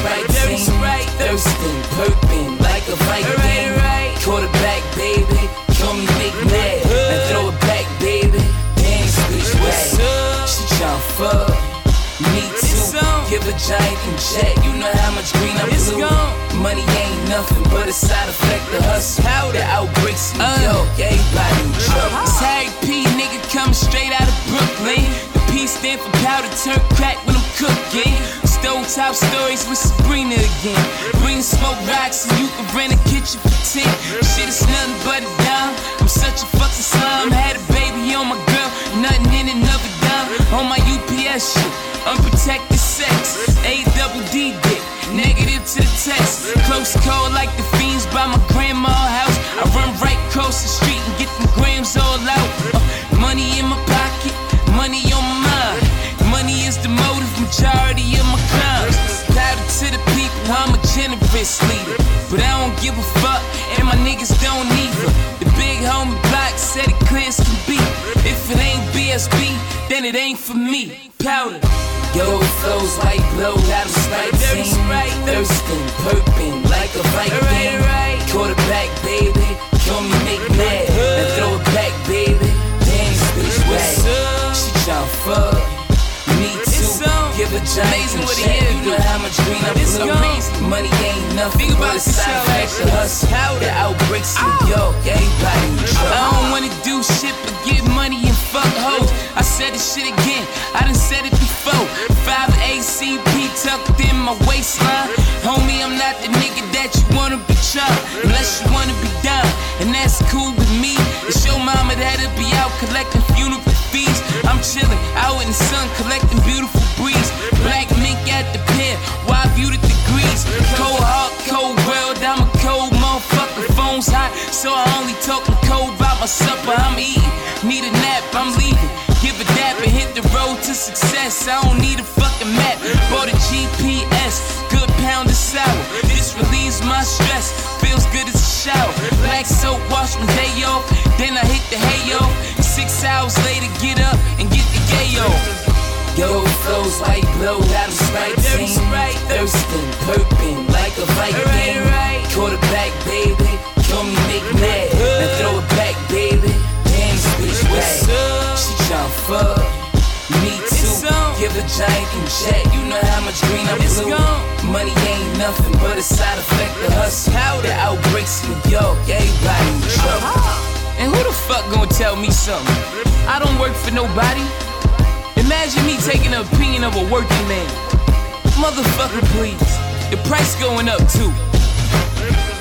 Sprite team. Thirsting, burping like a Viking. Quarterback, baby, call me McNabb. And throw it back, baby, dance which way. She tryna fuck, me too. Give a giant and check, you know how much green I blew. Money ain't nothing but a side effect of hustle. The outbreaks in New York, everybody in trouble. It's Harry P, nigga coming straight out of Brooklyn. The P stand for powder, turn crack when I'm cooking. Stove top stories with Sabrina again. Bring smoke rocks and you can rent a kitchen for 10. Shit is nothing but a dime. I'm such a fucking slime. Had a baby on my girl, nothing in another dime. On my UPS shit, unprotected sex. A-double-D dick, negative to the test. Close call like the fiends by my grandma's house. I run right across the street and get them grams all out. Money in my pocket, money on my mind. Money is the motive, majority of my crimes. Proud to the people, I'm a generous leader. But I don't give a fuck, and my niggas don't either. The big homie block said it clear as can be. If it ain't BSB, then it ain't for me. Powder. Yo, flows white blow out of Sprite team. Thirsting, burping like a Viking. Quarterback, baby, call me McNabb. And throw it back, baby, dance which way. She tryna fuck, me too. Give a giant and check, you know how much green I blew. Money ain't nothing but a side effect of hustle. The outbreaks in New York, everybody in trouble. I don't wanna do shit but get money and fuck hoes. I said this shit again, I done said it before. 5 ACP tucked in my waistline. Homie, I'm not the nigga that you wanna be chopped, unless you wanna be down, and that's cool with me. It's your mama that'll be out collecting funeral fees. I'm chillin' out in the sun collecting beautiful breeze. Black mink at the pier, wide view the degrees. Cold heart, cold world, I'm a cold motherfucker. Phone's hot, so I only talkin' cold about my supper. I'm eating, need a nap, I'm leaving. Give a dap and hit the road to success. I don't need a fucking map. Bought a GPS, good pound of sour. This relieves my stress, feels good as a shower. Black soap, wash my day off, then I hit the hay off. 6 hours later, get up and get the gay off. Yo, flows white blow out of Sprite team. Thirsting, burping like a Viking. Quarterback, baby, call me McNabb. And throw it back, baby, dance which way. She tryna fuck, me too. Give a giant and check, you know how much green I blew. Money ain't nothing but a side effect of hustle. The outbreaks in New York, everybody in trouble. And who the fuck gonna tell me something? I don't work for nobody. Imagine me taking the opinion of a working man. Motherfucker, please. The price going up too.